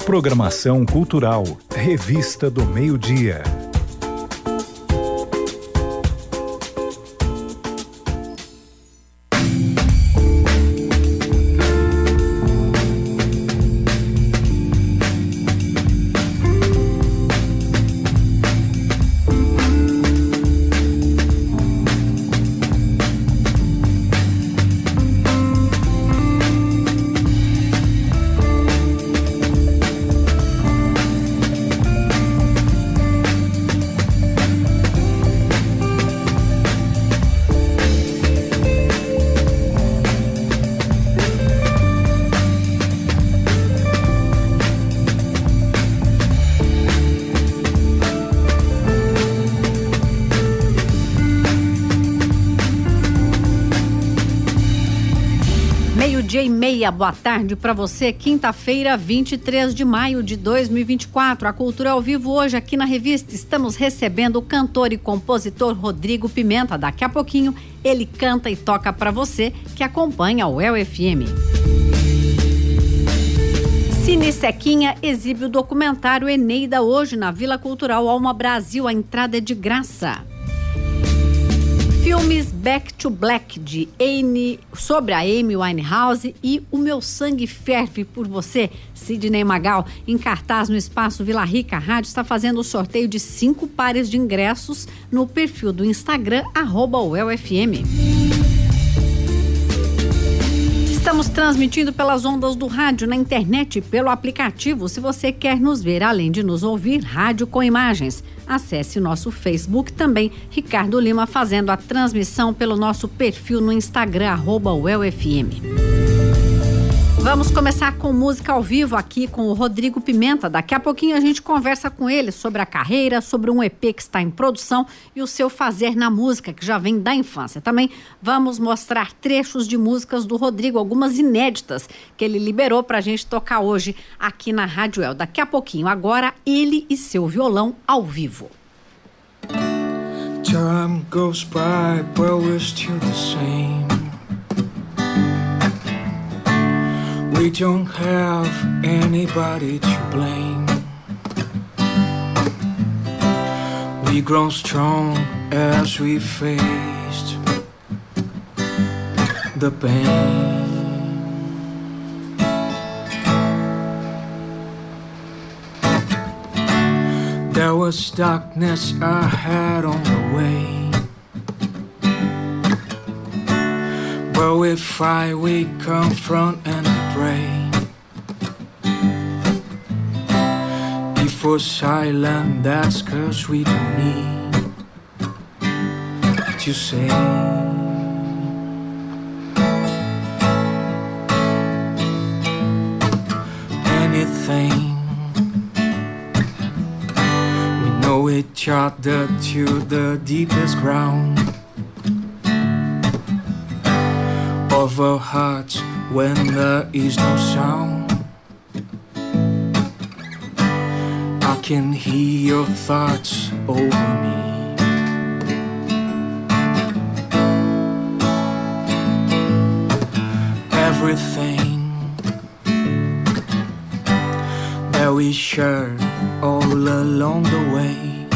Programação cultural, Revista do Meio-Dia. Meio-dia e meia, boa tarde para você, quinta-feira, 23 de maio de 2024. A Cultura ao Vivo hoje aqui na revista. Estamos recebendo o cantor e compositor Rodrigo Pimenta. Daqui a pouquinho ele canta e toca para você que acompanha o UEL FM. Cine Sequinha exibe o documentário Eneida hoje na Vila Cultural Alma Brasil. A entrada é de graça. Filmes Back to Black sobre a Amy Winehouse e O Meu Sangue Ferve por Você, Sidney Magal, em cartaz no Espaço Vila Rica. A rádio está fazendo o sorteio de 5 pares de ingressos no perfil do Instagram, @UELFM. Estamos transmitindo pelas ondas do rádio, na internet, pelo aplicativo. Se você quer nos ver, além de nos ouvir, rádio com imagens. Acesse o nosso Facebook também, Ricardo Lima, fazendo a transmissão pelo nosso perfil no Instagram, @UELFM. Vamos começar com música ao vivo aqui com o Rodrigo Pimenta. Daqui a pouquinho a gente conversa com ele sobre a carreira, sobre um EP que está em produção e o seu fazer na música, que já vem da infância. Também vamos mostrar trechos de músicas do Rodrigo, algumas inéditas que ele liberou para a gente tocar hoje aqui na Rádio UEL. Daqui a pouquinho, agora, ele e seu violão ao vivo. Time goes by, but we're still the same. We don't have anybody to blame. We grown strong as we faced the pain. There was darkness ahead on the way, but with fire we confront and pray. If we're silent, that's 'cause we don't need to say anything. We know each other to the deepest ground of our hearts when there is no sound. I can hear your thoughts over me. Everything that we shared all along the way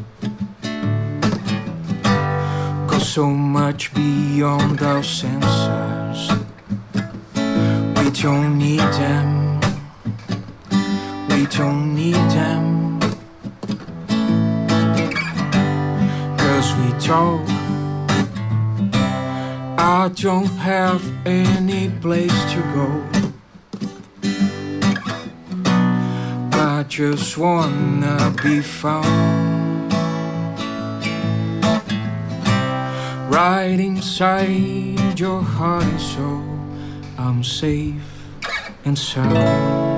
goes so much beyond our senses. We don't need them. We don't need them. 'Cause we talk. I don't have any place to go. I just wanna be found right inside your heart and soul. I'm safe and sound.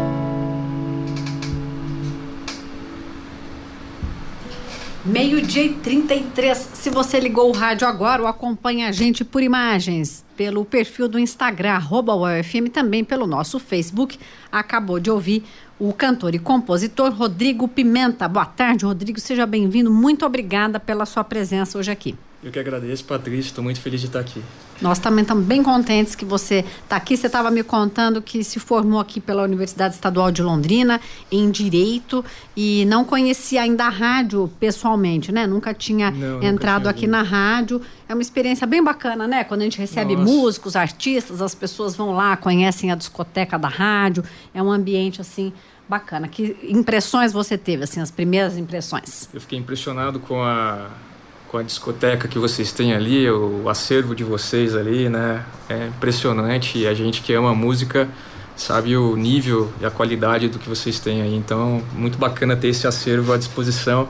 Meio-dia e 33. Se você ligou o rádio agora, ou acompanha a gente por imagens pelo perfil do Instagram, @UELFM, também pelo nosso Facebook. Acabou de ouvir o cantor e compositor Rodrigo Pimenta. Boa tarde, Rodrigo. Seja bem-vindo. Muito obrigada pela sua presença hoje aqui. Eu que agradeço, Patrícia, estou muito feliz de estar aqui. Nós também estamos bem contentes que você está aqui. Você estava me contando que se formou aqui pela Universidade Estadual de Londrina em Direito e não conhecia ainda a rádio pessoalmente, né? Nunca tinha entrado aqui na rádio. É uma experiência bem bacana, né? Quando a gente recebe músicos, artistas, as pessoas vão lá, conhecem a discoteca da rádio. É um ambiente, assim, bacana. Que impressões você teve, assim, as primeiras impressões? Eu fiquei impressionado com a discoteca que vocês têm ali, o acervo de vocês ali, né? É impressionante, e a gente que ama música sabe o nível e a qualidade do que vocês têm aí. Então, muito bacana ter esse acervo à disposição,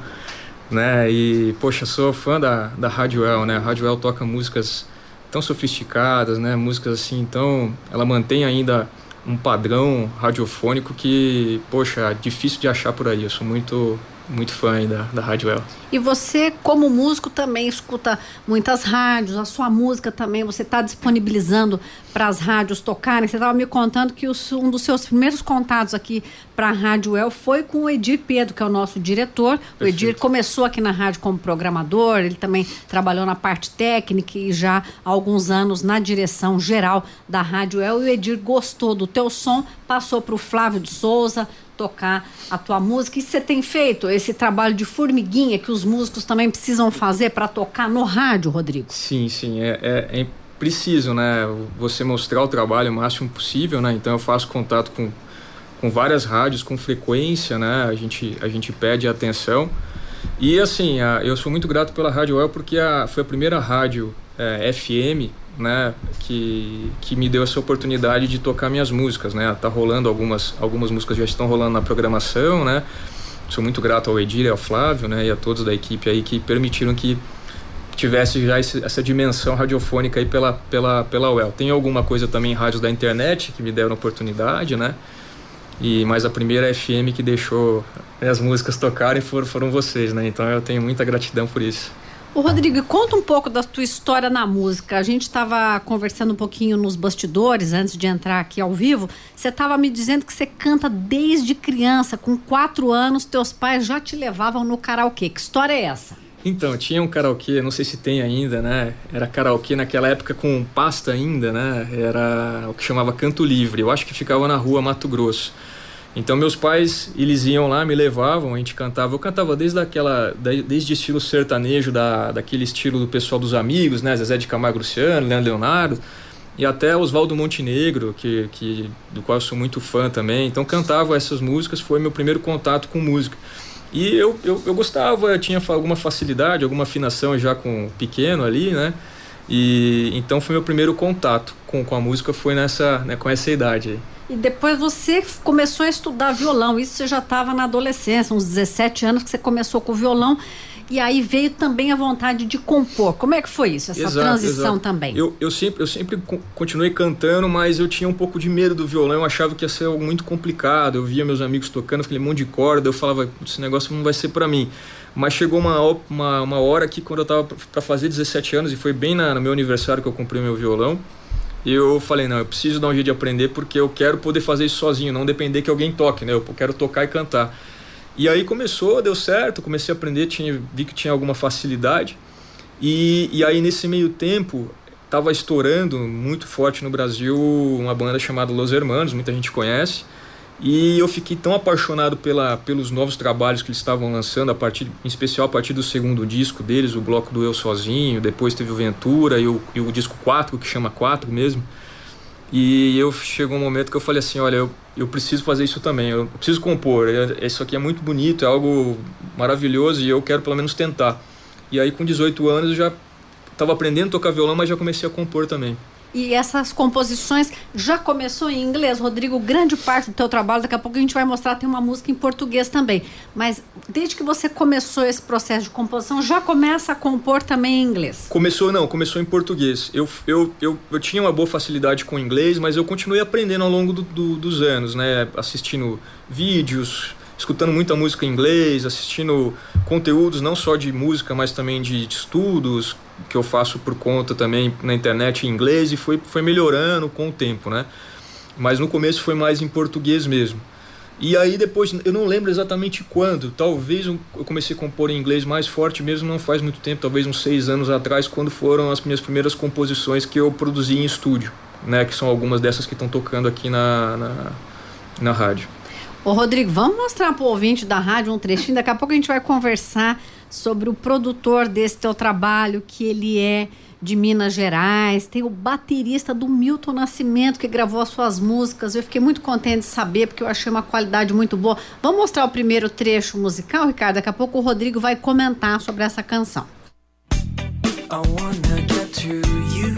né? E, poxa, sou fã da Rádio El, né? A Rádio El toca músicas tão sofisticadas, né? Músicas assim, então ela mantém ainda um padrão radiofônico que, poxa, é difícil de achar por aí. Eu sou muito fã aí da Rádio El. E você, como músico, também escuta muitas rádios, a sua música também, você está disponibilizando para as rádios tocarem. Você estava me contando que um dos seus primeiros contatos aqui para a Rádio El foi com o Edir Pedro, que é o nosso diretor. Perfeito. O Edir começou aqui na rádio como programador, ele também trabalhou na parte técnica e já há alguns anos na direção geral da Rádio El. E o Edir gostou do teu som, passou para o Flávio de Souza tocar a tua música. E você tem feito esse trabalho de formiguinha que os músicos também precisam fazer para tocar no rádio, Rodrigo? Sim, é preciso, né? Você mostrar o trabalho o máximo possível, né? Então eu faço contato com várias rádios com frequência, né? A gente pede atenção. E assim, eu sou muito grato pela Rádio El porque foi a primeira rádio FM, né, que me deu essa oportunidade de tocar minhas músicas, né? Tá rolando algumas músicas já estão rolando na programação, né? Sou muito grato ao Edir e ao Flávio, né, e a todos da equipe aí que permitiram que tivesse já essa dimensão radiofônica aí pela UEL. Tem alguma coisa também em rádios da internet que me deram oportunidade, né? Mas a primeira FM que deixou as músicas tocarem foram vocês, né? Então eu tenho muita gratidão por isso. Ô Rodrigo, conta um pouco da tua história na música. A gente estava conversando um pouquinho nos bastidores antes de entrar aqui ao vivo. Você estava me dizendo que você canta desde criança, com 4 anos, teus pais já te levavam no karaokê. Que história é essa? Então, tinha um karaokê, não sei se tem ainda, né? Era karaokê naquela época com pasta ainda, né? Era o que chamava Canto Livre. Eu acho que ficava na rua Mato Grosso. Então meus pais, eles iam lá, me levavam, a gente cantava. Eu cantava desde estilo sertanejo, daquele estilo do pessoal dos Amigos, né? Zezé de Camargo Luciano, Leandro Leonardo, e até Oswaldo Montenegro, do qual eu sou muito fã também. Então cantava essas músicas, foi meu primeiro contato com música. E eu gostava, eu tinha alguma facilidade, alguma afinação já com pequeno ali, né? E então foi meu primeiro contato com a música, foi com essa idade aí. E depois você começou a estudar violão, isso você já estava na adolescência, uns 17 anos que você começou com o violão, e aí veio também a vontade de compor. Como é que foi isso, essa transição também? Eu sempre continuei cantando, mas eu tinha um pouco de medo do violão, eu achava que ia ser algo muito complicado, eu via meus amigos tocando, aquele monte de corda, eu falava, esse negócio não vai ser para mim. Mas chegou uma hora que quando eu estava para fazer 17 anos, e foi bem no meu aniversário que eu comprei meu violão, eu falei, não, eu preciso dar um jeito de aprender porque eu quero poder fazer isso sozinho, não depender que alguém toque, né? Eu quero tocar e cantar. E aí deu certo, comecei a aprender, vi que tinha alguma facilidade. E aí nesse meio tempo, estava estourando muito forte no Brasil uma banda chamada Los Hermanos, muita gente conhece. E eu fiquei tão apaixonado pelos novos trabalhos que eles estavam lançando, em especial a partir do segundo disco deles, o bloco do Eu Sozinho, depois teve o Ventura e o disco 4, que chama 4 mesmo. E chegou um momento que eu falei assim, olha, eu preciso fazer isso também, eu preciso compor, isso aqui é muito bonito, é algo maravilhoso e eu quero pelo menos tentar. E aí com 18 anos eu já estava aprendendo a tocar violão, mas já comecei a compor também. E essas composições já começou em inglês, Rodrigo, grande parte do teu trabalho, daqui a pouco a gente vai mostrar, tem uma música em português também, mas desde que você começou esse processo de composição, já começa a compor também em inglês? Começou em português. Eu tinha uma boa facilidade com inglês, mas eu continuei aprendendo ao longo dos anos, né, assistindo vídeos, escutando muita música em inglês, assistindo conteúdos não só de música, mas também de estudos, que eu faço por conta também na internet em inglês, e foi melhorando com o tempo, né? Mas no começo foi mais em português mesmo. E aí depois, eu não lembro exatamente quando, talvez eu comecei a compor em inglês mais forte mesmo, não faz muito tempo, talvez uns 6 anos atrás, quando foram as minhas primeiras composições que eu produzi em estúdio, né, que são algumas dessas que estão tocando aqui na rádio. Ô Rodrigo, vamos mostrar pro ouvinte da rádio um trechinho, daqui a pouco a gente vai conversar sobre o produtor desse teu trabalho, que ele é de Minas Gerais, tem o baterista do Milton Nascimento que gravou as suas músicas. Eu fiquei muito contente de saber, porque eu achei uma qualidade muito boa. Vamos mostrar o primeiro trecho musical, Ricardo? Daqui a pouco o Rodrigo vai comentar sobre essa canção. I wanna get to you.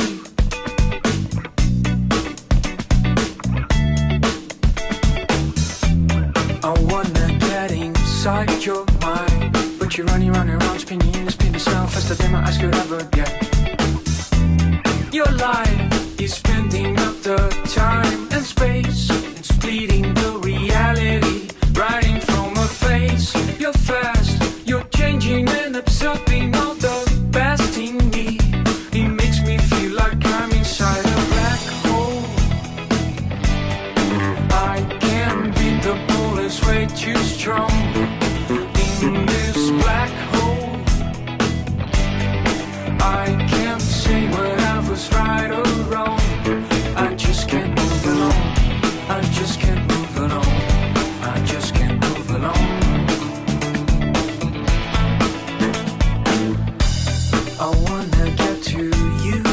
I wanna get inside your mind, but you're running around, spinning yourself faster than my eyes could ever get. Your life is spending up the time and space and splitting the reality, writing from a face. You're fast, you're changing and absorbing all the best in me. It makes me feel like I'm inside a black hole. I can't beat the bullets way too strong in this black hole. I can't say what I was right or wrong. I just can't move along. I just can't move along. I just can't move along. I wanna get to you.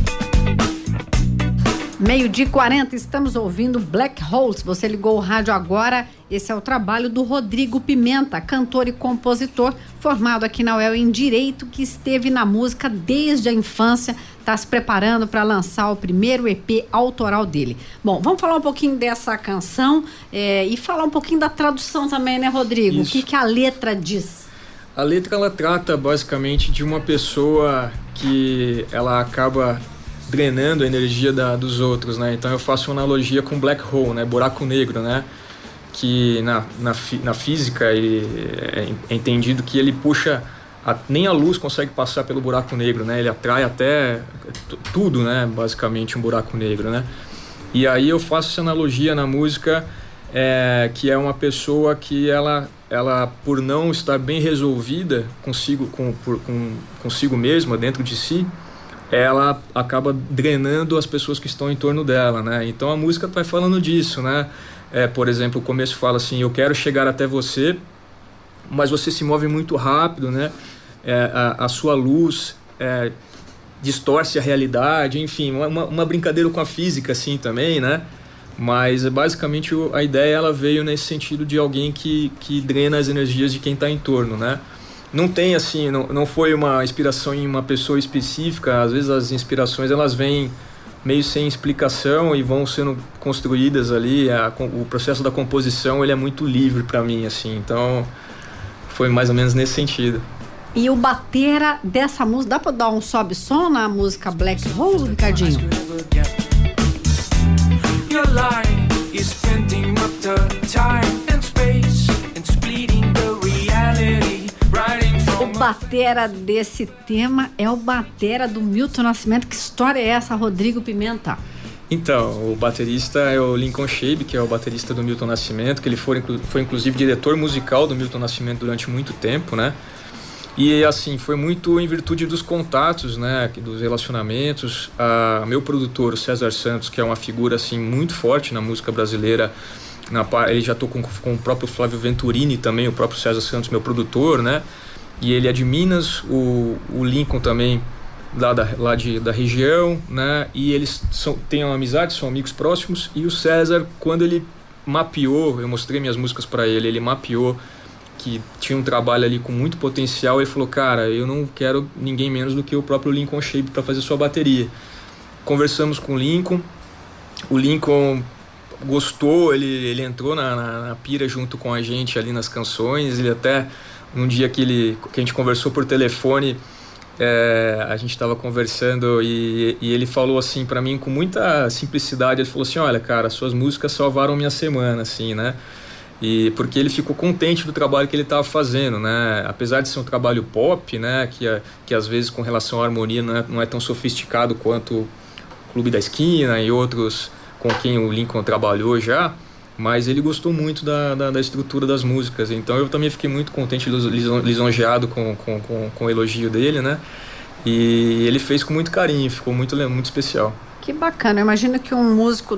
12h40, estamos ouvindo Black Holes. Você ligou o rádio agora. Esse é o trabalho do Rodrigo Pimenta, cantor e compositor, formado aqui na UEL em Direito, que esteve na música desde a infância, está se preparando para lançar o primeiro EP autoral dele. Bom, vamos falar um pouquinho dessa canção e falar um pouquinho da tradução também, né, Rodrigo? Isso. O que a letra diz? A letra, ela trata basicamente de uma pessoa que ela acaba drenando a energia dos outros, né? Então eu faço uma analogia com black hole, né? Buraco negro, né? Que na física é entendido que ele puxa, nem a luz consegue passar pelo buraco negro, né? Ele atrai até tudo, né? Basicamente um buraco negro, né? E aí eu faço essa analogia na música, que é uma pessoa que ela por não estar bem resolvida consigo mesma, dentro de si, ela acaba drenando as pessoas que estão em torno dela, né? Então a música vai falando disso, né? Por exemplo, o começo fala assim: eu quero chegar até você, mas você se move muito rápido, né? A sua luz distorce a realidade, enfim, uma brincadeira com a física assim também, né? Mas basicamente a ideia ela veio nesse sentido de alguém que drena as energias de quem está em torno, né? Não tem assim, não foi uma inspiração em uma pessoa específica. Às vezes as inspirações elas vêm meio sem explicação e vão sendo construídas ali. O processo da composição ele é muito livre para mim, assim. Então foi mais ou menos nesse sentido. E o batera dessa música, dá para dar um sobe-som na música Black Hole, Ricardinho? Your life is spending up the time and space and splitting the reality. O batera desse tema é o batera do Milton Nascimento. Que história é essa, Rodrigo Pimenta? Então, o baterista é o Lincoln Shabe, que é o baterista do Milton Nascimento, que ele foi inclusive diretor musical do Milton Nascimento durante muito tempo, né? E assim, foi muito em virtude dos contatos, né, dos relacionamentos. Meu produtor, o César Santos, que é uma figura assim muito forte na música brasileira, ele já tocou com o próprio Flávio Venturini também, o próprio César Santos, meu produtor, né? E ele é de Minas, o Lincoln também da região, né? E eles têm uma amizade, são amigos próximos. E o César, quando ele mapeou, eu mostrei minhas músicas para ele mapeou que tinha um trabalho ali com muito potencial. Ele falou: cara, eu não quero ninguém menos do que o próprio Lincoln Shabe para fazer sua bateria. Conversamos com o Lincoln gostou, ele entrou na pira junto com a gente ali nas canções. Ele até, num dia que a gente conversou por telefone, a gente estava conversando e ele falou assim para mim com muita simplicidade. Ele falou assim: olha, cara, suas músicas salvaram minha semana, assim, né? E porque ele ficou contente do trabalho que ele estava fazendo, né? Apesar de ser um trabalho pop, né? Que às vezes com relação à harmonia não é tão sofisticado quanto o Clube da Esquina e outros com quem o Lincoln trabalhou já, mas ele gostou muito da estrutura das músicas, então eu também fiquei muito contente, lisonjeado com o elogio dele, né? E ele fez com muito carinho, ficou muito especial. Que bacana, eu imagino que um músico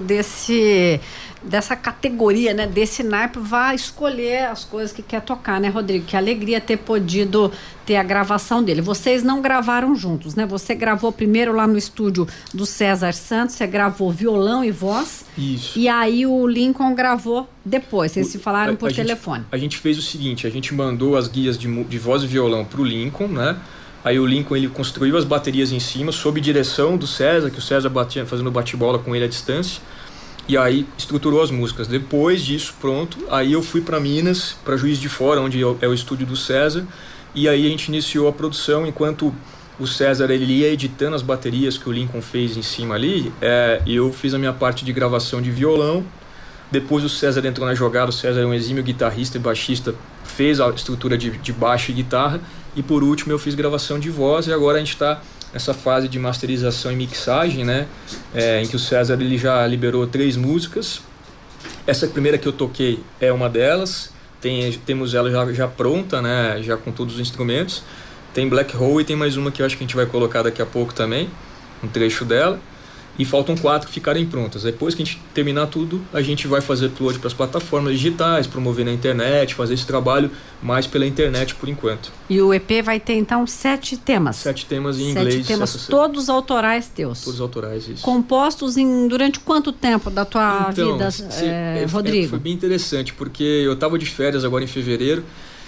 dessa categoria, né, desse naipe, vai escolher as coisas que quer tocar, né, Rodrigo? Que alegria ter podido ter a gravação dele. Vocês não gravaram juntos, né? Você gravou primeiro lá no estúdio do César Santos, você gravou violão e voz. Isso. E aí o Lincoln gravou depois, vocês se falaram por telefone. A gente fez o seguinte, a gente mandou as guias de voz e violão pro Lincoln, né? Aí o Lincoln, ele construiu as baterias em cima, sob direção do César, que o César batia, fazendo bate-bola com ele à distância, e aí estruturou as músicas. Depois disso, pronto, aí eu fui para Minas, para Juiz de Fora, onde é o estúdio do César, e aí a gente iniciou a produção, enquanto o César, ele ia editando as baterias que o Lincoln fez em cima ali, eu fiz a minha parte de gravação de violão. Depois o César entrou na jogada, o César é um exímio guitarrista e baixista, fez a estrutura de baixo e guitarra, e por último eu fiz gravação de voz, e agora a gente está nessa fase de masterização e mixagem, né, em que o César ele já liberou 3 músicas. Essa primeira que eu toquei é uma delas, temos ela já pronta, né, já com todos os instrumentos. Tem Black Hole e tem mais uma que eu acho que a gente vai colocar daqui a pouco também, um trecho dela. E faltam 4 que ficarem prontas. Depois que a gente terminar tudo, a gente vai fazer upload para as plataformas digitais, promover na internet, fazer esse trabalho mais pela internet por enquanto. E o EP vai ter então 7 temas? 7 temas em inglês. 7 temas, todos autorais teus? Todos autorais, isso. Compostos durante quanto tempo da tua vida, Rodrigo? Foi bem interessante, porque eu estava de férias agora em fevereiro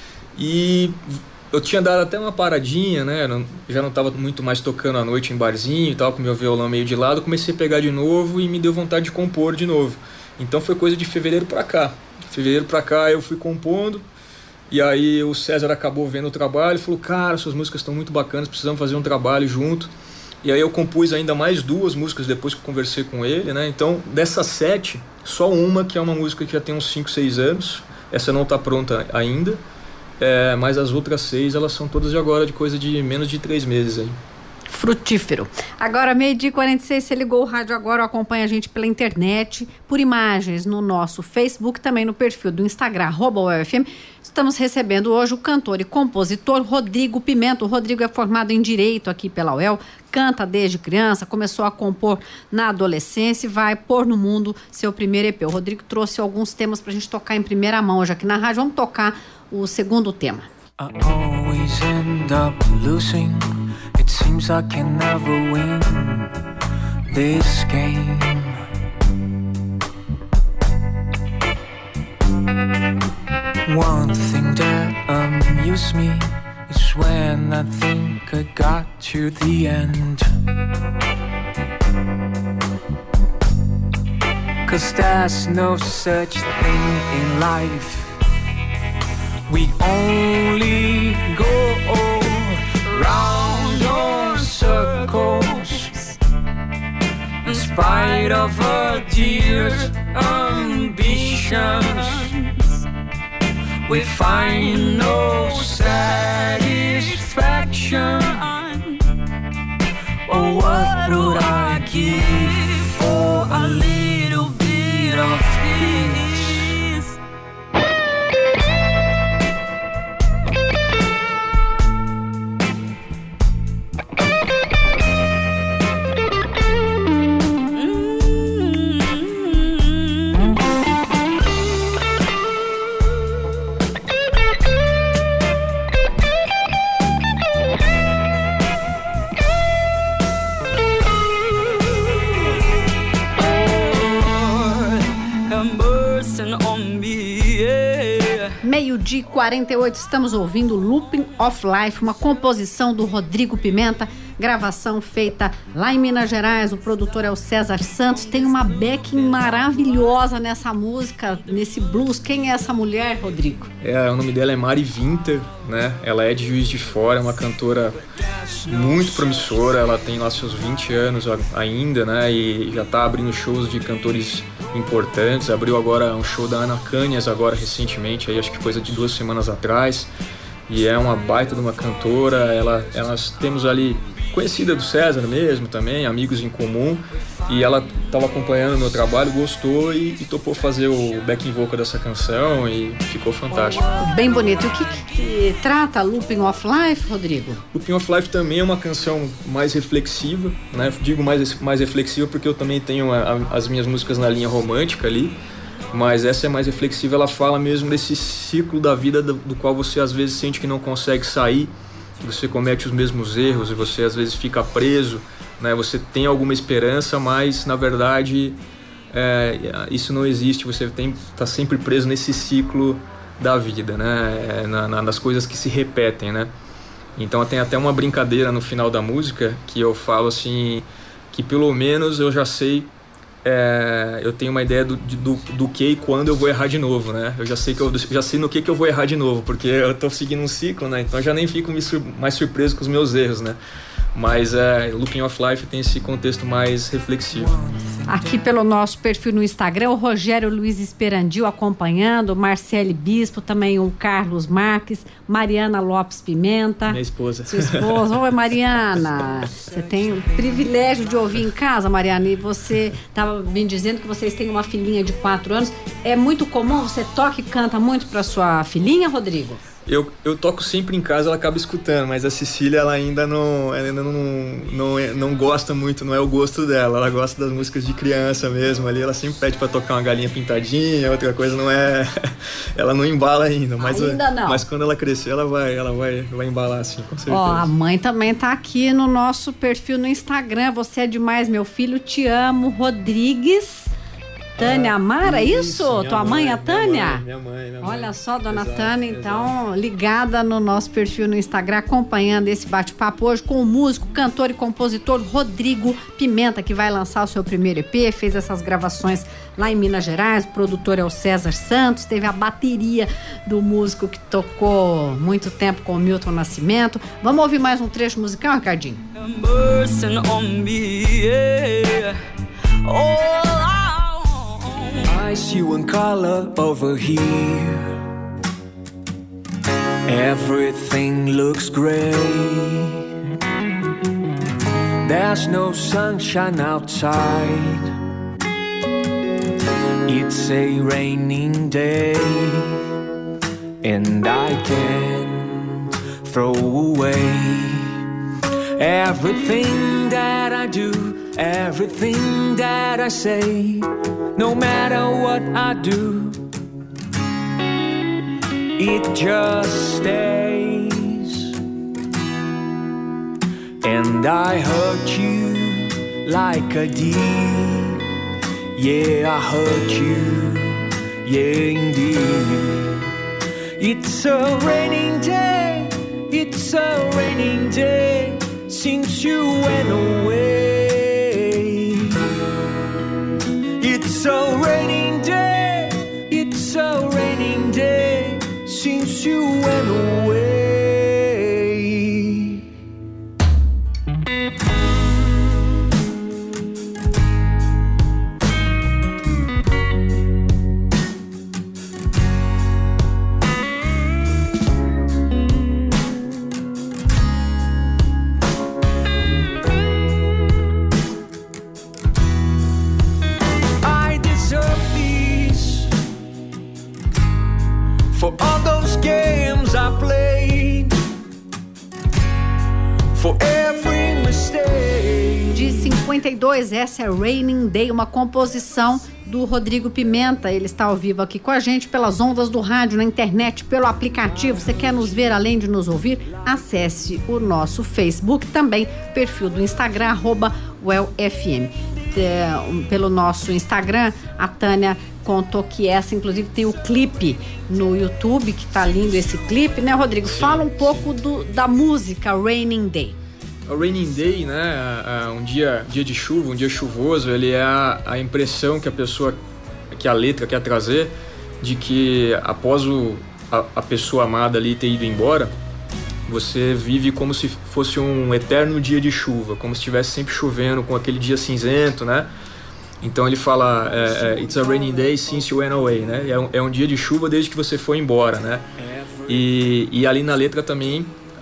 e eu tinha dado até uma paradinha, né? Já não estava muito mais tocando à noite em barzinho e tal, com meu violão meio de lado. Comecei a pegar de novo e me deu vontade de compor de novo. Então foi coisa de fevereiro para cá. Fevereiro para cá eu fui compondo. E aí o César acabou vendo o trabalho e falou: cara, suas músicas estão muito bacanas, precisamos fazer um trabalho junto. E aí eu compus ainda mais 2 músicas depois que eu conversei com ele, né? Então dessas 7, só uma que é uma música que já tem uns 5, 6 anos. Essa não está pronta ainda. Mas as outras 6, elas são todas de agora, de coisa de menos de 3 meses aí. Frutífero. Agora, 12h46, você ligou o rádio agora, acompanha a gente pela internet, por imagens no nosso Facebook, também no perfil do Instagram, @UFM. Estamos recebendo hoje o cantor e compositor Rodrigo Pimenta. O Rodrigo é formado em Direito aqui pela UEL, canta desde criança, começou a compor na adolescência e vai pôr no mundo seu primeiro EP. O Rodrigo trouxe alguns temas pra gente tocar em primeira mão hoje aqui na rádio. Vamos tocar o segundo tema. I always end up losing. It seems I can never win this game. One thing that amuses me is when I think I got to the end. 'Cause there's no such thing in life. We only go round on circles. In spite of our dearest ambitions, we find no satisfaction. Oh, what would I give for a little bit of peace? Meio-dia e 48, estamos ouvindo Looping of Life, uma composição do Rodrigo Pimenta, gravação feita lá em Minas Gerais. O produtor é o César Santos. Tem uma backing maravilhosa nessa música, nesse blues. Quem é essa mulher, Rodrigo? O nome dela é Mari Winter, né? Ela é de Juiz de Fora, é uma cantora muito promissora. Ela tem lá seus 20 anos ainda, né? E já tá abrindo shows de cantores importantes. Abriu agora um show da Ana Canhas agora recentemente, aí acho que coisa de 2 semanas atrás. E é uma baita de uma cantora. Nós temos ali conhecida do César mesmo também, amigos em comum, e ela estava acompanhando o meu trabalho, gostou e topou fazer o backing vocal dessa canção e ficou fantástico. Bem bonito. E o que trata Looping of Life, Rodrigo? Looping of Life também é uma canção mais reflexiva, né? Digo mais reflexiva porque eu também tenho as minhas músicas na linha romântica ali, mas essa é mais reflexiva, ela fala mesmo desse ciclo da vida do qual você às vezes sente que não consegue sair, você comete os mesmos erros e você às vezes fica preso, né? Você tem alguma esperança, mas na verdade isso não existe, você tá sempre preso nesse ciclo da vida, né? Nas coisas que se repetem, né? Então tem até uma brincadeira no final da música que eu falo assim, que pelo menos eu já sei, eu tenho uma ideia do que e quando eu vou errar de novo, né? Eu já sei no que eu vou errar de novo, porque eu tô seguindo um ciclo, né? Então eu já nem fico mais surpreso com os meus erros, né? Mas Looping of Life tem esse contexto mais reflexivo. Aqui pelo nosso perfil no Instagram, o Rogério Luiz Esperandil acompanhando, Marcele Bispo, também o Carlos Marques, Mariana Lopes Pimenta. Minha esposa. Sua esposa. Oi, Mariana. Você tem o privilégio de ouvir em casa, Mariana, e você estava me dizendo que vocês têm uma filhinha de 4 anos. É muito comum, você toca e canta muito para sua filhinha, Rodrigo? Eu toco sempre em casa, ela acaba escutando, mas a Cecília ela ainda não gosta muito, não é o gosto dela. Ela gosta das músicas de criança mesmo ali, ela sempre pede pra tocar uma galinha pintadinha, outra coisa não é. Ela não embala ainda, mas quando ela crescer, ela vai embalar assim, com certeza. Ó, a mãe também tá aqui no nosso perfil no Instagram. Você é demais, meu filho, te amo, Rodrigues. Tânia Amara, isso? Tua mãe, a Tânia? Minha mãe. Olha só, dona Exato, Tânia, então, ligada no nosso perfil no Instagram, acompanhando esse bate-papo hoje com o músico, cantor e compositor Rodrigo Pimenta, que vai lançar o seu primeiro EP, fez essas gravações lá em Minas Gerais, o produtor é o César Santos, teve a bateria do músico que tocou muito tempo com o Milton Nascimento. Vamos ouvir mais um trecho musical, Ricardinho? I see one color over here. Everything looks gray. There's no sunshine outside. It's a raining day, and I can't throw away everything that I do, everything that I say. No matter what I do, it just stays. And I hurt you like a deed. Yeah, I hurt you, yeah indeed. It's a raining day, it's a raining day since you went away. It's a raining day, it's a raining day since you went away. For all those games I played, for every mistake. De 52, essa é Raining Day, uma composição do Rodrigo Pimenta. Ele está ao vivo aqui com a gente pelas ondas do rádio, na internet, pelo aplicativo. Você quer nos ver além de nos ouvir? Acesse o nosso Facebook, também perfil do Instagram, @wellfm. Pelo nosso Instagram, a Tânia contou que essa, inclusive, tem o clipe no YouTube, que tá lindo esse clipe, né, Rodrigo? Sim, fala um pouco da música Raining Day. O Raining Day, né, um dia de chuva, um dia chuvoso, ele é a impressão que a pessoa, que a letra quer trazer, de que após a pessoa amada ali ter ido embora, você vive como se fosse um eterno dia de chuva, como se estivesse sempre chovendo, com aquele dia cinzento, né? Então ele fala, it's a rainy day since you went away, né? É um dia de chuva desde que você foi embora, né? E ali na letra também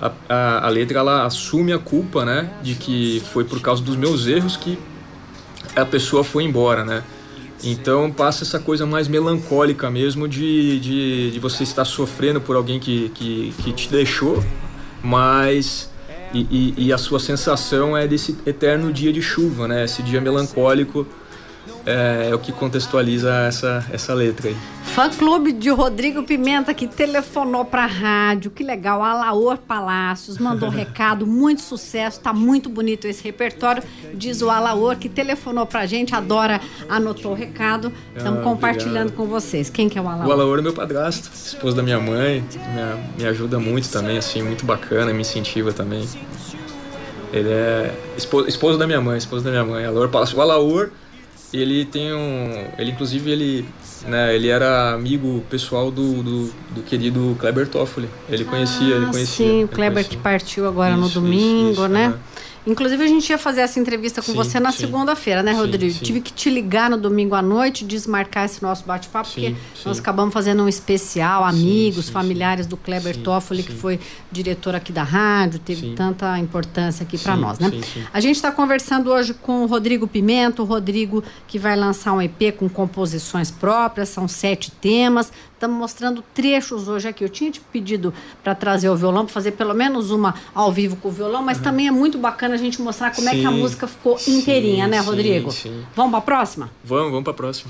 a letra ela assume a culpa, né, de que foi por causa dos meus erros que a pessoa foi embora, né? Então passa essa coisa mais melancólica mesmo de você estar sofrendo por alguém que te deixou, mas e a sua sensação é desse eterno dia de chuva, né? Esse dia melancólico é o que contextualiza essa letra aí. Fã-clube de Rodrigo Pimenta, que telefonou pra rádio, que legal. Alaor Palácios mandou recado, muito sucesso, tá muito bonito esse repertório, diz o Alaor, que telefonou pra gente, anotou o recado, estamos compartilhando obrigado com vocês. Quem que é o Alaor? O Alaor é meu padrasto, esposo da minha mãe, me ajuda muito também, assim, muito bacana, me incentiva também. Ele é esposo da minha mãe, Alaor Palácios. O Alaor, ele inclusive ele era amigo pessoal do querido Kleber Toffoli. Ele conhecia. Sim, o Kleber que partiu agora no domingo, né? Inclusive a gente ia fazer essa entrevista com você na segunda-feira, né, Rodrigo? Tive que te ligar no domingo à noite, desmarcar esse nosso bate-papo, porque nós acabamos fazendo um especial, amigos, familiares do Kleber Toffoli, que foi diretor aqui da rádio, teve tanta importância aqui para nós, né? A gente está conversando hoje com o Rodrigo Pimenta, o Rodrigo que vai lançar um EP com composições próprias, são 7 temas. Estamos mostrando trechos hoje aqui. Eu tinha te pedido para trazer o violão, para fazer pelo menos uma ao vivo com o violão, mas também é muito bacana a gente mostrar como é que a música ficou inteirinha, né, Rodrigo? Vamos para a próxima? Vamos para a próxima.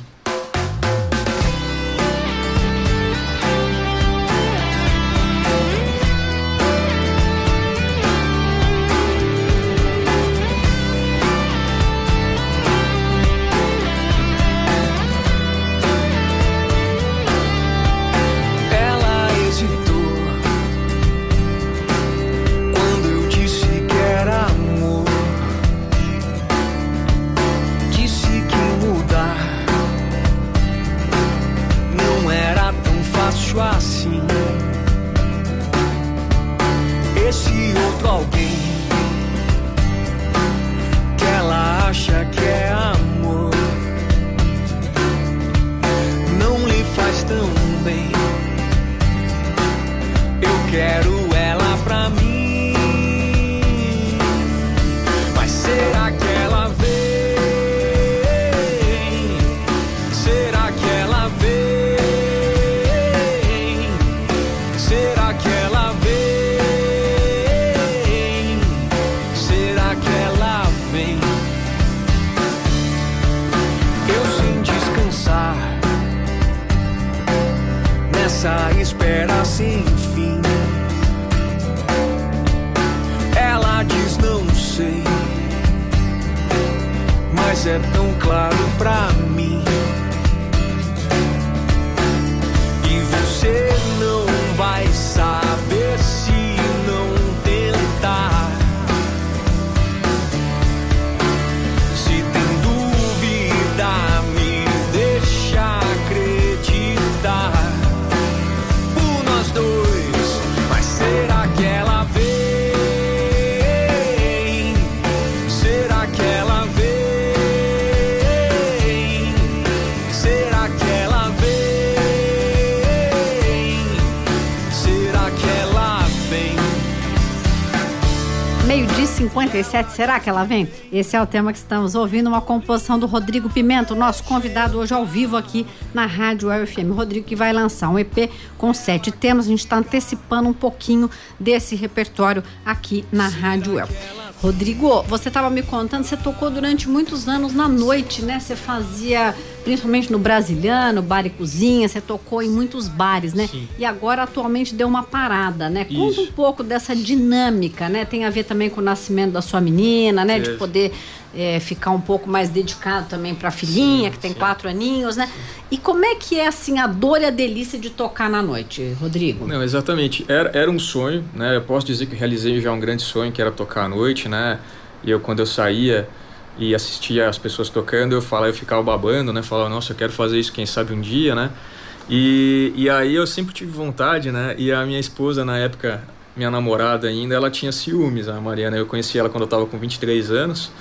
Assim, esse outro alguém que ela acha que é amor não lhe faz tão bem. Eu quero ela pra mim, mas será que ela vem? Será que ela vem? Essa espera sem fim. Ela diz não sei, mas é tão claro pra mim. E você não vai saber se não tentar. Se tem dúvida, me deixa acreditar. Mas será que ela vem? Será que ela vem? Será que ela vem? Será que ela vem? 12h57, será que ela vem? Esse é o tema que estamos ouvindo, uma composição do Rodrigo Pimenta, nosso convidado hoje ao vivo aqui na Rádio UFM. O Rodrigo que vai lançar um EP com 7 temas, a gente está antecipando um pouquinho desse repertório aqui na Rádio UEL. Rodrigo, você estava me contando, você tocou durante muitos anos na noite, né? Você fazia, principalmente no Brasiliano, bar e cozinha, você tocou em muitos bares, né? Sim. E agora atualmente deu uma parada, né? Conta um pouco dessa dinâmica, né? Tem a ver também com o nascimento da sua menina, né? De poder ficar um pouco mais dedicado também para a filhinha, que tem 4 aninhos, né? E como é que é, assim, a dor e a delícia de tocar na noite, Rodrigo? Não, exatamente. Era um sonho, né? Eu posso dizer que realizei já um grande sonho, que era tocar à noite, né? E quando eu saía e assistia as pessoas tocando, eu ficava babando, né? Falava, nossa, eu quero fazer isso, quem sabe um dia, né? E aí eu sempre tive vontade, né? E a minha esposa, na época, minha namorada ainda, ela tinha ciúmes, a Mariana. Eu conheci ela quando eu estava com 23 anos.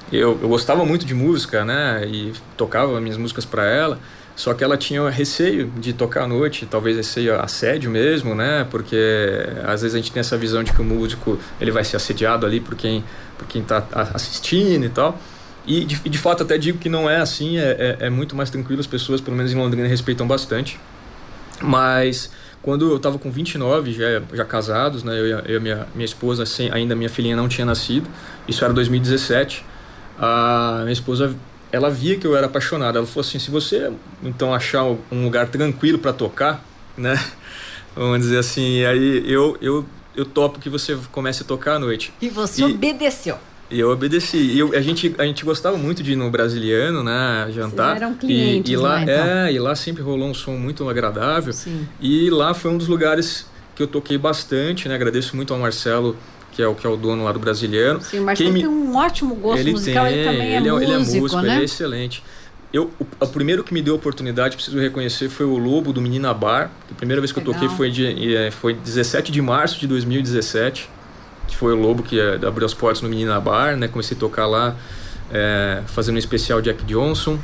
eu gostava muito de música, né? E tocava minhas músicas para ela. Só que ela tinha receio de tocar à noite, talvez receio assédio mesmo, né? Porque às vezes a gente tem essa visão de que o músico ele vai ser assediado ali por quem tá assistindo e tal. E de fato até digo que não é assim, é muito mais tranquilo, as pessoas, pelo menos em Londrina, respeitam bastante. Mas quando eu estava com 29, já casados, né? Eu e minha esposa, assim, ainda minha filhinha não tinha nascido, isso era 2017, a minha esposa... Ela via que eu era apaixonado. Ela falou assim, se você então achar um lugar tranquilo para tocar, né? Vamos dizer assim, aí eu topo que você comece a tocar à noite. E você obedeceu. E eu obedeci. A gente gostava muito de ir no Brasiliano, né? Jantar. Vocês eram clientes, e lá, então. E lá sempre rolou um som muito agradável. Sim. E lá foi um dos lugares que eu toquei bastante, né? Agradeço muito ao Marcelo, que é o dono lá do Brasiliano. Sim, mas ele tem um ótimo gosto musical, ele também é músico, ele é músico, né? Ele é excelente. O primeiro que me deu a oportunidade, preciso reconhecer, foi o Lobo do Menina Bar. A primeira vez que eu toquei foi 17 de março de 2017, que foi o Lobo que abriu as portas no Menina Bar, né? Comecei a tocar lá, fazendo um especial Jack Johnson,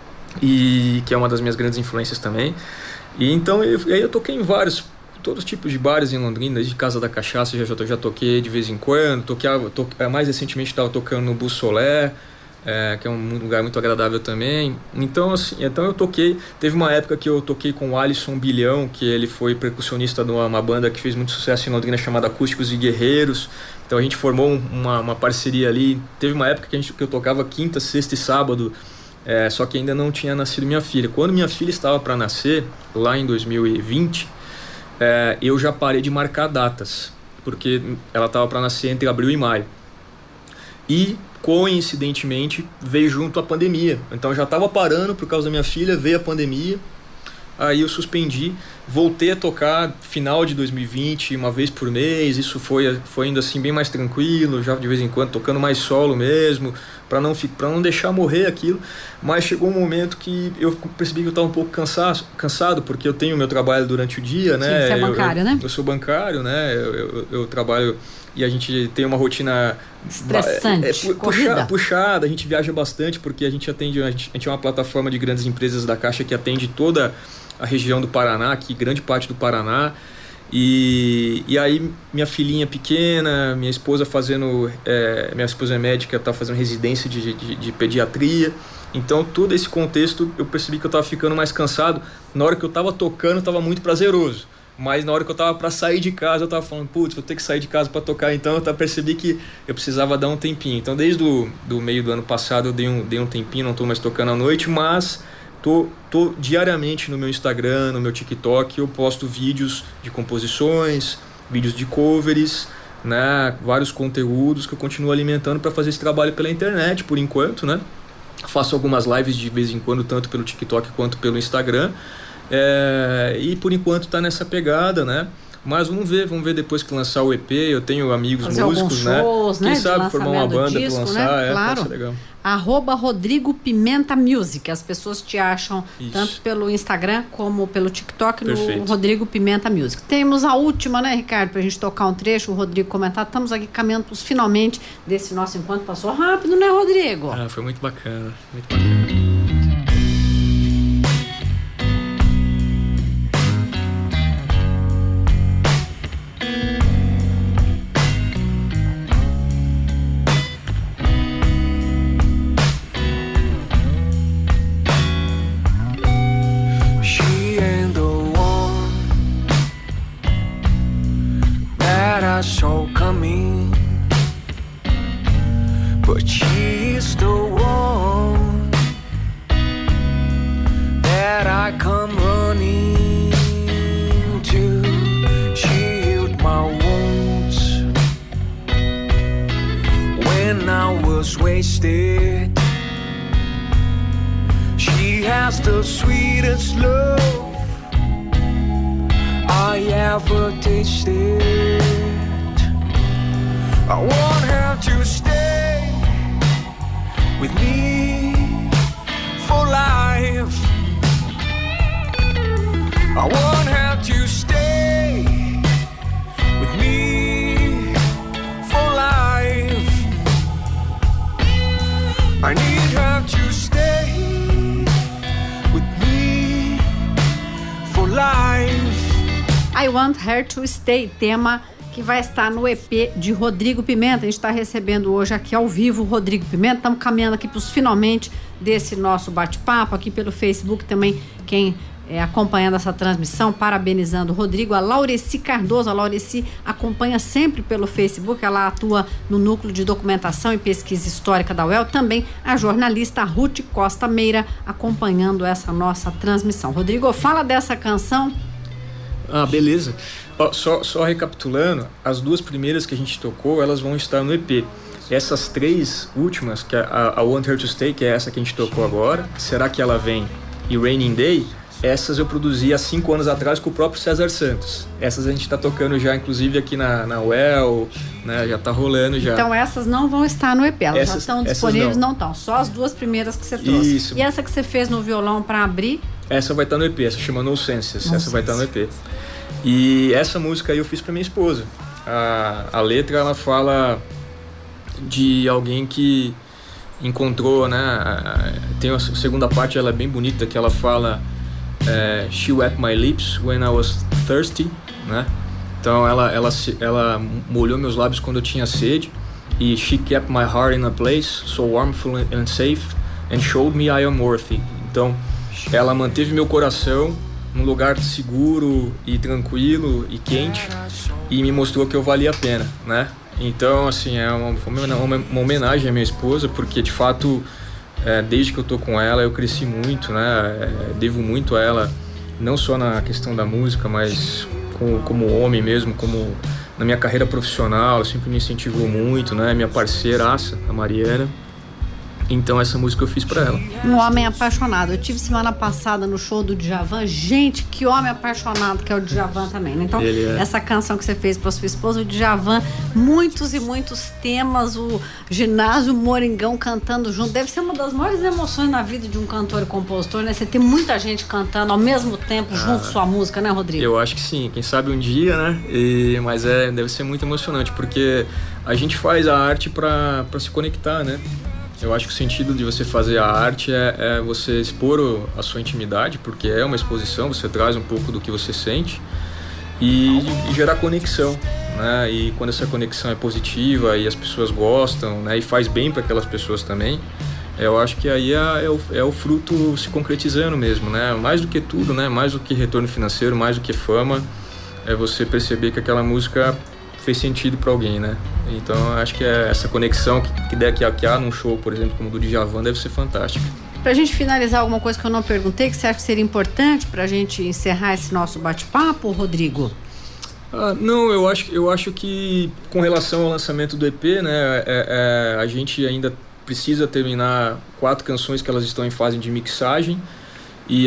e que é uma das minhas grandes influências também. E então eu toquei em todos os tipos de bares em Londrina, desde Casa da Cachaça já toquei de vez em quando, mais recentemente estava tocando no Bus Solé, que é um lugar muito agradável também. Então, assim, eu toquei, teve uma época que eu toquei com o Alisson Bilhão, que ele foi percussionista de uma banda que fez muito sucesso em Londrina chamada Acústicos e Guerreiros. Então a gente formou uma parceria ali. Teve uma época que eu tocava quinta, sexta e sábado, só que ainda não tinha nascido minha filha. Quando minha filha estava para nascer, lá em 2020, eu já parei de marcar datas, porque ela estava para nascer entre abril e maio. E, coincidentemente, veio junto a pandemia. Então, eu já estava parando por causa da minha filha, veio a pandemia, aí eu suspendi, voltei a tocar final de 2020, uma vez por mês. Isso foi indo assim bem mais tranquilo, já de vez em quando tocando mais solo mesmo, para não deixar morrer aquilo. Mas chegou um momento que eu percebi que eu estava um pouco cansado, porque eu tenho meu trabalho durante o dia, né? Sim, você é bancário, né? Eu sou bancário, né? Eu trabalho e a gente tem uma rotina estressante, puxada, a gente viaja bastante, porque a gente é uma plataforma de grandes empresas da Caixa que atende toda a região do Paraná, aqui grande parte do Paraná. E aí minha filhinha pequena, minha esposa é médica, está fazendo residência de pediatria. Então todo esse contexto eu percebi que eu estava ficando mais cansado. Na hora que eu estava tocando estava muito prazeroso, mas na hora que eu estava para sair de casa eu estava falando, putz, vou ter que sair de casa para tocar. Então eu percebi que eu precisava dar um tempinho. Então desde do meio do ano passado eu dei um tempinho, não estou mais tocando à noite, mas tô diariamente no meu Instagram, no meu TikTok, eu posto vídeos de composições, vídeos de covers, né, vários conteúdos que eu continuo alimentando para fazer esse trabalho pela internet, por enquanto, né? Faço algumas lives de vez em quando, tanto pelo TikTok quanto pelo Instagram, e por enquanto tá nessa pegada, né? Mas vamos ver depois que lançar o EP. Eu tenho amigos fazer músicos, shows, né? Quem sabe formar uma banda para lançar, né? Claro. Pode ser legal. @Rodrigo Pimenta Music. As pessoas te acham tanto pelo Instagram como pelo TikTok. Perfeito. No Rodrigo Pimenta Music. Temos a última, né, Ricardo, pra gente tocar um trecho, o Rodrigo comentar. Estamos aqui caminhando finalmente desse nosso encontro. Passou rápido, né, Rodrigo? Foi muito bacana, muito bacana. saw coming, but she's the one that I come running to. She healed my wounds when I was wasted. She has the sweetest love I ever tasted. I want her to stay with me for life. I want her to stay with me for life. I Want Her to Stay, tema que vai estar no EP de Rodrigo Pimenta. A gente está recebendo hoje aqui ao vivo o Rodrigo Pimenta. Estamos caminhando aqui para os finalmente desse nosso bate-papo, aqui pelo Facebook também, quem acompanhando essa transmissão, parabenizando o Rodrigo. A Laureci Cardoso, a Laureci acompanha sempre pelo Facebook, ela atua no Núcleo de Documentação e Pesquisa Histórica da UEL, também a jornalista Ruth Costa Meira acompanhando essa nossa transmissão. Rodrigo, fala dessa canção. Beleza. Só recapitulando, as duas primeiras que a gente tocou, elas vão estar no EP. Essas três últimas, que é a Want Her to Stay, que é essa que a gente tocou agora, Será que Ela Vem e Raining Day, essas eu produzi há 5 anos atrás com o próprio César Santos. Essas a gente está tocando já, inclusive, aqui na UEL, né, já está rolando já. Então essas não vão estar no EP, elas já estão disponíveis, não estão, só as duas primeiras que você trouxe. Isso. E essa que você fez no violão para abrir? Essa vai estar no EP, essa chama No Senses, essa vai estar no EP. E essa música aí eu fiz para minha esposa. A letra, ela fala de alguém que encontrou, né? Tem a segunda parte, ela é bem bonita, que ela fala She wet my lips when I was thirsty, né? Então ela molhou meus lábios quando eu tinha sede. E She kept my heart in a place so warm and safe and showed me I am worthy. Então ela manteve meu coração num lugar seguro e tranquilo e quente e me mostrou que eu valia a pena, né? Então, assim, uma homenagem à minha esposa, porque de fato, desde que eu tô com ela, eu cresci muito, né? Devo muito a ela, não só na questão da música, mas como homem mesmo, como na minha carreira profissional, ela sempre me incentivou muito, né? Minha parceiraça, a Mariana. Então essa música eu fiz pra ela. Um homem apaixonado. Eu tive semana passada no show do Djavan. Gente, que homem apaixonado que é o Djavan também, né? Então, essa canção que você fez pra sua esposa, o Djavan, muitos e muitos temas, o ginásio, o Moringão cantando junto. Deve ser uma das maiores emoções na vida de um cantor e compositor, né? Você tem muita gente cantando ao mesmo tempo junto sua música, né, Rodrigo? Eu acho que sim. Quem sabe um dia, né? Mas deve ser muito emocionante, porque a gente faz a arte pra se conectar, né? Eu acho que o sentido de você fazer a arte é você expor a sua intimidade, porque é uma exposição, você traz um pouco do que você sente e gerar conexão, né? E quando essa conexão é positiva e as pessoas gostam, né? E faz bem para aquelas pessoas também, eu acho que aí é o fruto se concretizando mesmo, né? Mais do que tudo, né? Mais do que retorno financeiro, mais do que fama, é você perceber que aquela música fez sentido para alguém, né? Então acho que essa conexão que há num show, por exemplo, como o do Djavan, deve ser fantástica. Pra gente finalizar, alguma coisa que eu não perguntei, que você acha que seria importante pra gente encerrar esse nosso bate-papo, Rodrigo? Não, eu acho que com relação ao lançamento do EP, né, a gente ainda precisa terminar 4 canções que elas estão em fase de mixagem. E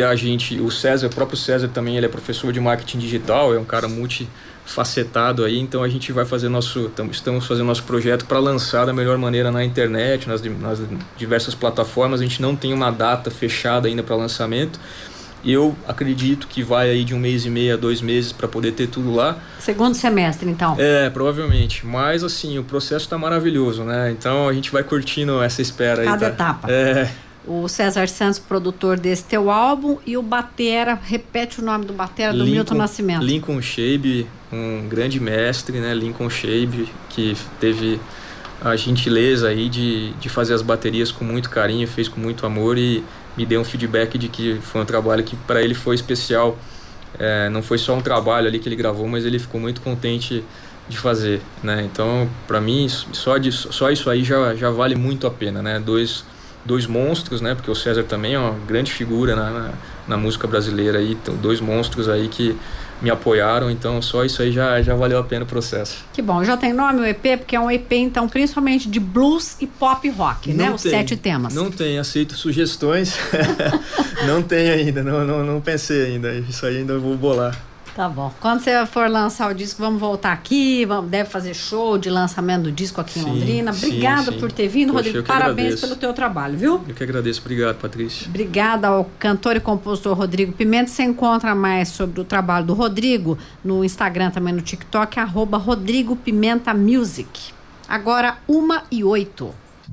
o próprio César também, ele é professor de marketing digital, é um cara multifacetado aí, então a gente vai fazer estamos fazendo nosso projeto para lançar da melhor maneira na internet, nas diversas plataformas. A gente não tem uma data fechada ainda para lançamento. Eu acredito que vai aí de 1 mês e meio a 2 meses para poder ter tudo lá. Segundo semestre, então. Provavelmente. Mas, assim, o processo tá maravilhoso, né? Então a gente vai curtindo essa espera aí. Cada etapa. O César Santos, produtor desse teu álbum, e o batera, repete o nome do batera, do Milton Nascimento. Lincoln Shabe, um grande mestre, né? Lincoln Shabe, que teve a gentileza aí de fazer as baterias com muito carinho, fez com muito amor e me deu um feedback de que foi um trabalho que para ele foi especial. Não foi só um trabalho ali que ele gravou, mas ele ficou muito contente de fazer, né? Então, para mim, só isso aí já vale muito a pena, né? Dois monstros, né? Porque o César também é uma grande figura na música brasileira aí, então 2 monstros aí que me apoiaram, então só isso aí já valeu a pena o processo. Que bom, já tem nome o EP, porque é um EP então principalmente de blues e pop rock, né? Os 7 temas. Não tem, aceito sugestões. Não tem ainda, não pensei ainda, isso aí ainda vou bolar. Tá bom. Quando você for lançar o disco, vamos voltar aqui, deve fazer show de lançamento do disco aqui em Londrina. Obrigada por ter vindo, Rodrigo. Parabéns pelo teu trabalho, viu? Eu que agradeço. Obrigado, Patrícia. Obrigada ao cantor e compositor Rodrigo Pimenta. Você encontra mais sobre o trabalho do Rodrigo no Instagram, também no TikTok, @Rodrigo Pimenta Music. Agora, 1h08.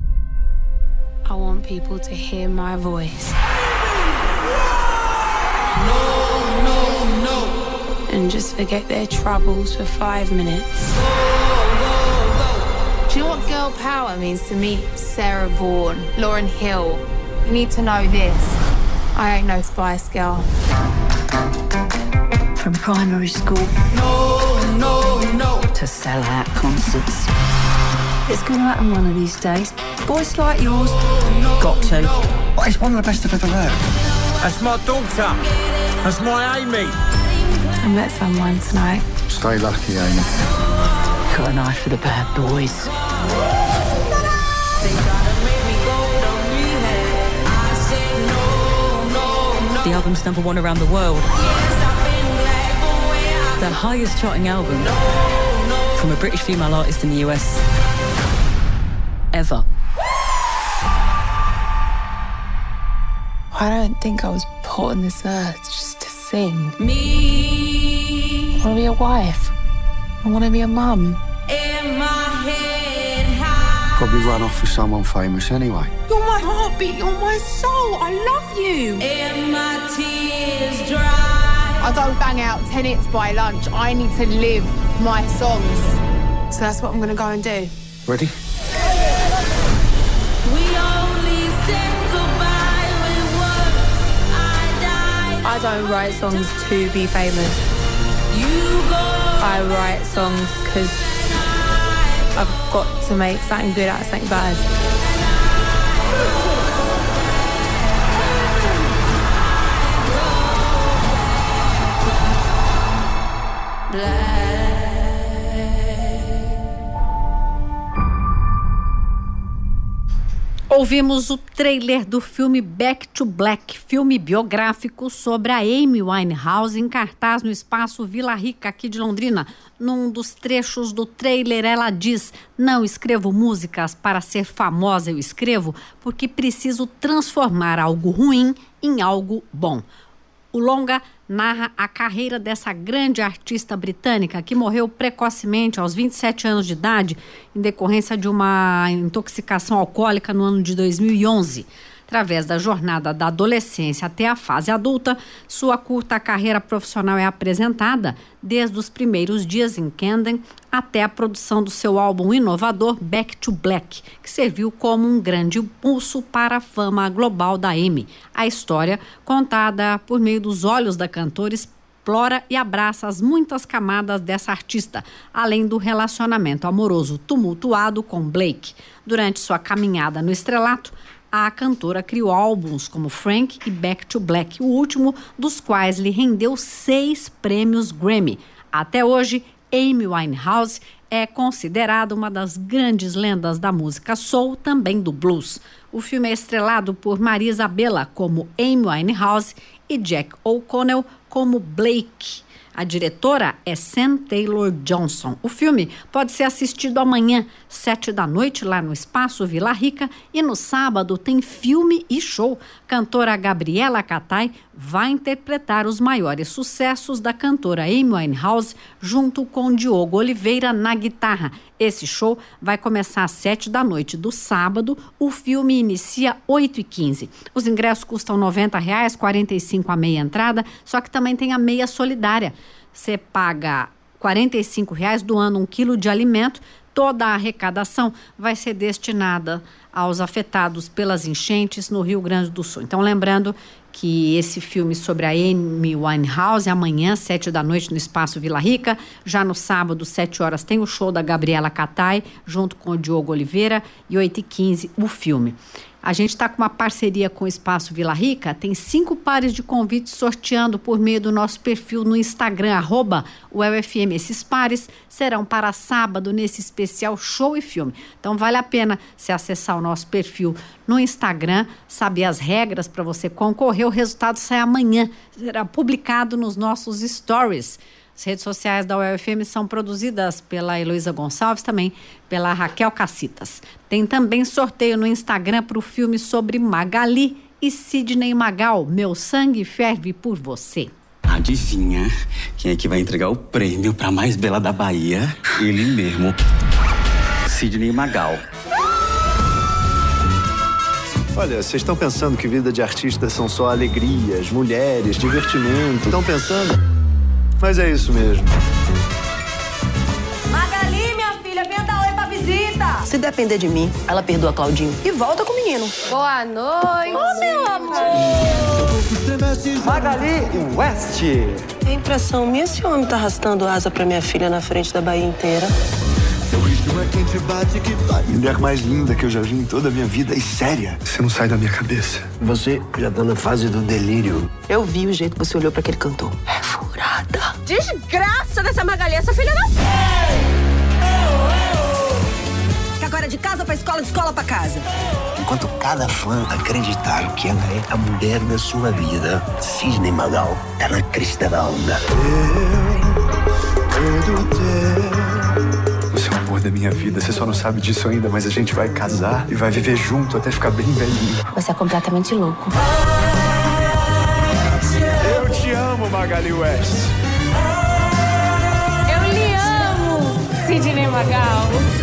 I want people to hear my voice. And and just forget their troubles for 5 minutes. Do you know what girl power means to me? Sarah Vaughan, Lauryn Hill. You need to know this. I ain't no Spice Girl. From primary school to sell-out concerts. It's going to happen one of these days. Voice like yours, got to. Well, it's one of the best I've ever heard. That's my daughter. That's my Amy. I met someone tonight. Stay lucky, Amy. Got an eye for the bad boys. The album's #1 around the world. The highest charting album from a British female artist in the US ever. I don't think I was put on this earth just to sing. I want to be a wife. I want to be a mum. Probably run off with someone famous anyway. You're my heartbeat, you're my soul. I love you. I don't bang out 10 hits by lunch. I need to live my songs. So that's what I'm going to go and do. Ready? I don't write songs to be famous. I write songs because I've got to make something good out of something bad. Ouvimos o trailer do filme Back to Black, filme biográfico sobre a Amy Winehouse, em cartaz no Espaço Vila Rica, aqui de Londrina. Num dos trechos do trailer, ela diz: não escrevo músicas para ser famosa, eu escrevo porque preciso transformar algo ruim em algo bom. O longa narra a carreira dessa grande artista britânica que morreu precocemente aos 27 anos de idade em decorrência de uma intoxicação alcoólica no ano de 2011. Através da jornada da adolescência até a fase adulta, sua curta carreira profissional é apresentada desde os primeiros dias em Camden até a produção do seu álbum inovador Back to Black, que serviu como um grande impulso para a fama global da Amy. A história, contada por meio dos olhos da cantora, explora e abraça as muitas camadas dessa artista, além do relacionamento amoroso tumultuado com Blake. Durante sua caminhada no estrelato, a cantora criou álbuns como Frank e Back to Black, o último dos quais lhe rendeu 6 prêmios Grammy. Até hoje, Amy Winehouse é considerada uma das grandes lendas da música soul, também do blues. O filme é estrelado por Maria Isabella como Amy Winehouse e Jack O'Connell como Blake. A diretora é Sam Taylor Johnson. O filme pode ser assistido amanhã, 19h, lá no Espaço Vila Rica, e no sábado tem filme e show. Cantora Gabriela Katai vai interpretar os maiores sucessos da cantora Amy Winehouse junto com Diogo Oliveira na guitarra. Esse show vai começar às 19h do sábado. O filme inicia 8h15. Os ingressos custam R$90, R$45 a meia entrada, só que também tem a meia solidária. Você paga R$45 doando 1 quilo de alimento. Toda a arrecadação vai ser destinada aos afetados pelas enchentes no Rio Grande do Sul. Então, lembrando que esse filme sobre a Amy Winehouse, amanhã, 19h, no Espaço Vila Rica. Já no sábado, 7h, tem o show da Gabriela Katai, junto com o Diogo Oliveira, e 8h15, o filme. A gente está com uma parceria com o Espaço Vila Rica, tem 5 pares de convites sorteando por meio do nosso perfil no Instagram, @UEL-FM. Esses pares serão para sábado, nesse especial show e filme. Então vale a pena você acessar o nosso perfil no Instagram, saber as regras para você concorrer. O resultado sai amanhã, será publicado nos nossos stories. As redes sociais da UEL-FM são produzidas pela Heloísa Gonçalves, também pela Raquel Cacitas. Tem também sorteio no Instagram para o filme sobre Magali e Sidney Magal, Meu Sangue Ferve por Você. Adivinha quem é que vai entregar o prêmio para mais bela da Bahia? Ele mesmo, Sidney Magal. Olha, vocês estão pensando que vida de artista são só alegrias, mulheres, divertimento? Estão pensando... Mas é isso mesmo. Magali, minha filha, venha dar oi pra visita. Se depender de mim, ela perdoa Claudinho e volta com o menino. Boa noite. Ô, meu amor. Magali West. É impressão minha se o homem tá arrastando asa pra minha filha na frente da Bahia inteira. A mulher mais linda que eu já vi em toda a minha vida e séria. Você não sai da minha cabeça. Você já tá na fase do delírio. Eu vi o jeito que você olhou pra aquele cantor. É furada. Desgraça dessa Magali, essa filha não... Que agora é de casa pra escola, de escola pra casa. Enquanto cada fã acreditar que ela é a mulher da sua vida, Sidney Magal tá na crista da onda. Você é o amor da minha vida, você só não sabe disso ainda, mas a gente vai casar e vai viver junto até ficar bem velhinho. Você é completamente louco. Eu te amo, Magali West. Eu lhe amo, Sidney Magal.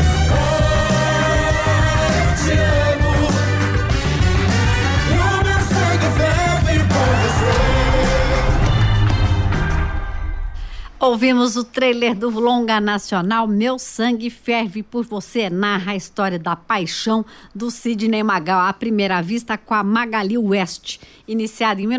Ouvimos o trailer do longa nacional Meu Sangue Ferve por Você, narra a história da paixão do Sidney Magal à primeira vista com a Magali West, iniciada em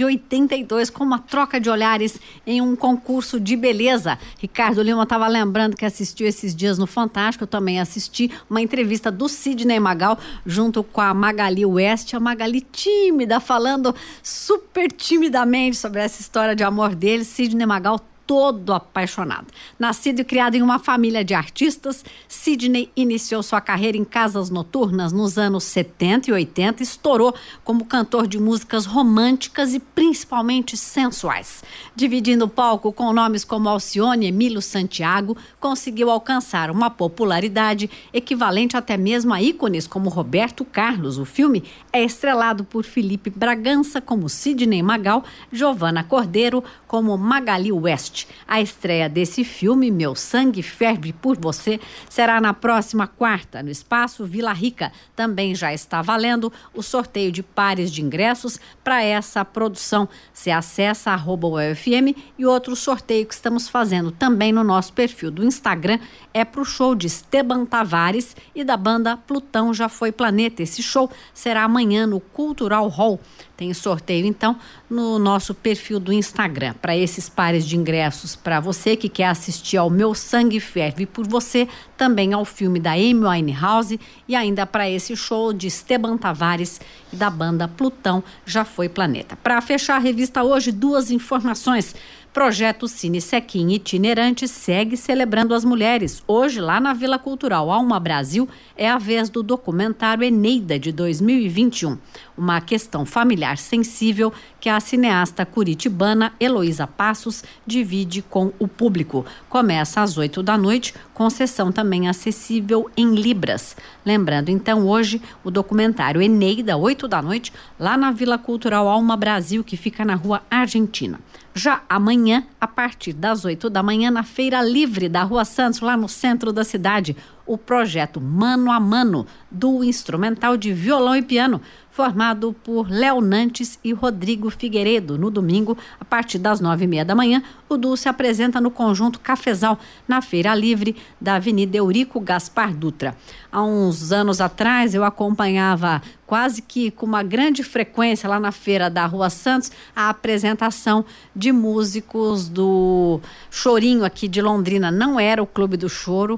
1982 com uma troca de olhares em um concurso de beleza. Ricardo Lima estava lembrando que assistiu esses dias no Fantástico, eu também assisti uma entrevista do Sidney Magal junto com a Magali West, a Magali tímida, falando super timidamente sobre essa história de amor dele. Sidney Magal todo apaixonado. Nascido e criado em uma família de artistas, Sidney iniciou sua carreira em casas noturnas nos anos 70 e 80 e estourou como cantor de músicas românticas e principalmente sensuais. Dividindo o palco com nomes como Alcione e Emílio Santiago, conseguiu alcançar uma popularidade equivalente até mesmo a ícones como Roberto Carlos. O filme é estrelado por Felipe Bragança como Sidney Magal, Giovanna Cordeiro como Magali West. A estreia desse filme, Meu Sangue Ferve por Você, será na próxima quarta, no Espaço Vila Rica. Também já está valendo o sorteio de pares de ingressos para essa produção. Você acessa @UFM e outro sorteio que estamos fazendo também no nosso perfil do Instagram é para o show de Esteban Tavares e da banda Plutão Já Foi Planeta. Esse show será amanhã no Cultural Hall. Tem sorteio, então, no nosso perfil do Instagram. Para esses pares de ingressos, para você que quer assistir ao Meu Sangue Ferve por Você, também ao filme da Amy Winehouse e ainda para esse show de Esteban Tavares e da banda Plutão Já Foi Planeta. Para fechar a revista hoje, duas informações. Projeto Cine Sequim itinerante segue celebrando as mulheres. Hoje, lá na Vila Cultural Alma Brasil, é a vez do documentário Eneida, de 2021. Uma questão familiar sensível que a cineasta curitibana Heloísa Passos divide com o público. Começa às 20h, com sessão também acessível em Libras. Lembrando, então, hoje, o documentário Eneida, 20h, lá na Vila Cultural Alma Brasil, que fica na Rua Argentina. Já amanhã, a partir das 8h, na Feira Livre da Rua Santos, lá no centro da cidade, o projeto Mano a Mano, do instrumental de violão e piano, formado por Léo Nantes e Rodrigo Figueiredo. No domingo, a partir das 9h30, o duo se apresenta no Conjunto Cafezal, na Feira Livre da Avenida Eurico Gaspar Dutra. Há uns anos atrás, eu acompanhava quase que com uma grande frequência lá na Feira da Rua Santos a apresentação de músicos do Chorinho aqui de Londrina. Não era o Clube do Choro,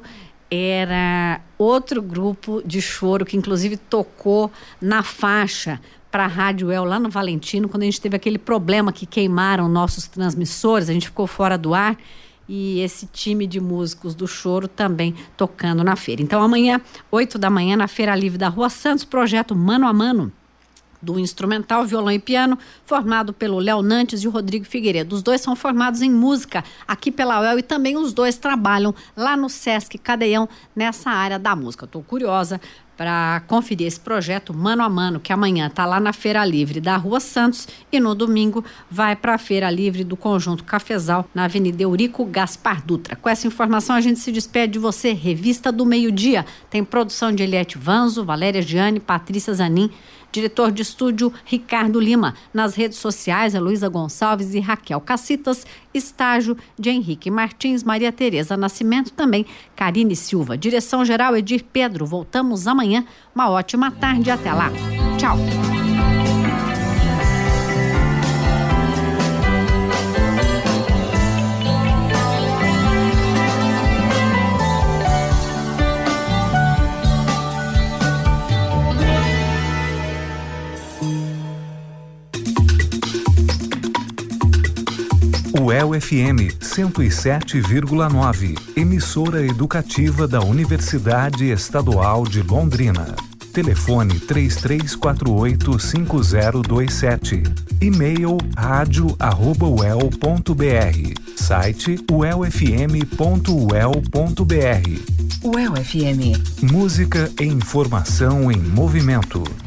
era outro grupo de choro que inclusive tocou na faixa para a Rádio El lá no Valentino, quando a gente teve aquele problema que queimaram nossos transmissores, a gente ficou fora do ar, e esse time de músicos do choro também tocando na feira. Então amanhã, 8h, na Feira Livre da Rua Santos, projeto Mano a Mano, do instrumental, violão e piano, formado pelo Léo Nantes e o Rodrigo Figueiredo. Os dois são formados em música aqui pela UEL e também os dois trabalham lá no Sesc Cadeião nessa área da música. Estou curiosa para conferir esse projeto Mano a Mano, que amanhã está lá na Feira Livre da Rua Santos e no domingo vai para a Feira Livre do Conjunto Cafezal, na Avenida Eurico Gaspar Dutra. Com essa informação a gente se despede de você. Revista do Meio-Dia tem produção de Eliette Vanzo, Valéria Gianni, Patrícia Zanin, Diretor de estúdio, Ricardo Lima. Nas redes sociais, Heloísa Gonçalves e Raquel Cacitas. Estágio de Henrique Martins, Maria Tereza Nascimento, também Karine Silva. Direção-geral, Edir Pedro. Voltamos amanhã. Uma ótima tarde. Até lá. Tchau. UEL-FM 107,9, emissora educativa da Universidade Estadual de Londrina. Telefone 3348-5027. E-mail radio@uel.br. Site uelfm.uel.br. UEL-FM. Música e informação em movimento.